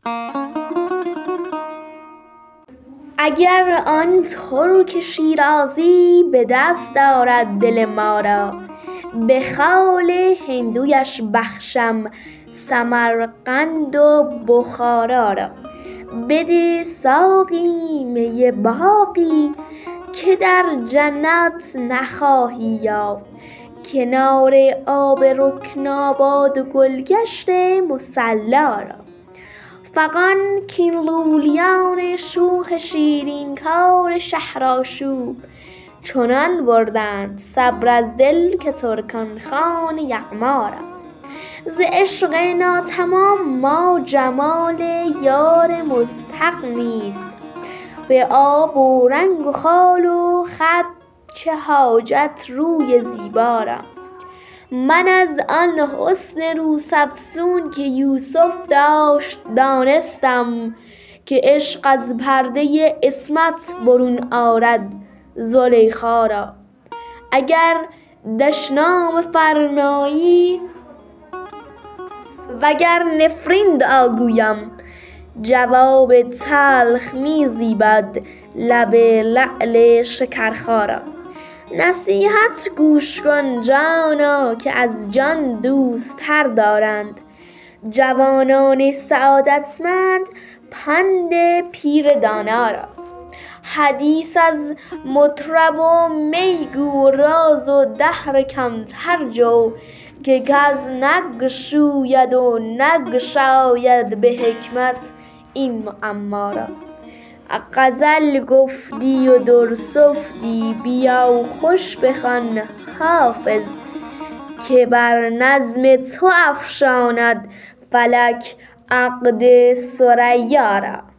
اگر آن ترک شیرازی به دست آرد دل ما را، به خال هندویش بخشم سمرقند و بخارا را. بده ساقی می باقی که در جنت نخواهی یافت، کنار آب رکناباد و گلگشت مصلا را. فغان کاین لولیان شوخ شیرین کار شهرآشوب، چنان بردند صبر از دل که ترکان خان یغما را. ز عشق ناتمام ما جمال یار مستغنی ست، به آب و رنگ و خال و خط چه حاجت روی زیبا را. من از آن حسن روسافزون که یوسف داشت دانستم، که عشق از پرده عصمت برون آرد زلیخا را. اگر دشنام فرمایی وگر نفرین دعا گویم، جواب تلخ می زیبد لب لعل شکرخا را. نصیحت گوش کن جانا که از جان دوست تر دارند، جوانان سعادتمند پند پیر دانا را. حدیث از مطرب و می گو و راز و دهر کمتر جو، که کس نگشوید و نگشاید به حکمت این معما را. غزل گفتی و درسفتی، بیا و خوش بخوان حافظ، که بر نظم تو افشاند فلک عقد ثریا را.